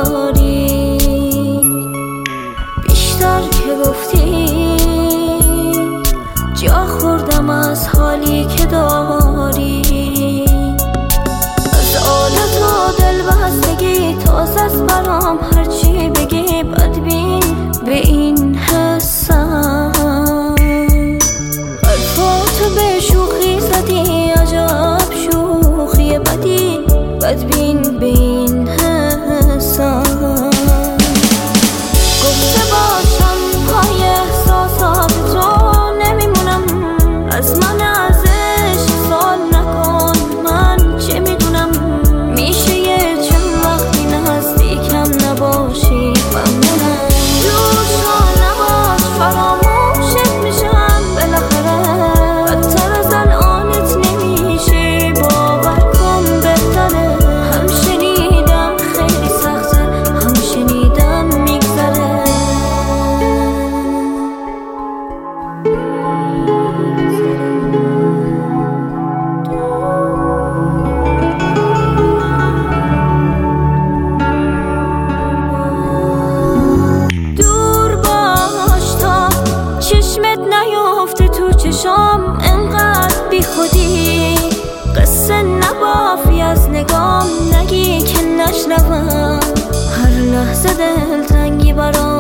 داری، بیشتر که گفتی جا خوردم از حالی که داری. از آلت و دل بستگی تازه است برام، هرچی بگی بدبین به این حسم. حرفاتو به شوخی زدی، عجب شوخی بدی، بدبین به این حسم. گفته باشم پای احساسات تو نمیمونم، از من ازش سوال نکن، من چه میدونم. میشه یه چند وقتی نزدیکم نباشی ممنونم. دور شو نباش فراموشت میشم بالاخره، بدتر از الانت نمیشی باور کن بهتره. هم شنیدم خیلی سخته، هم شنیدم میگذره. دور باش تا چشمت نیافته تو چشام، انقدر بی خودی قصه نبافی از نگام، نگی که نشنوم. هر لحظه دلتنگی برام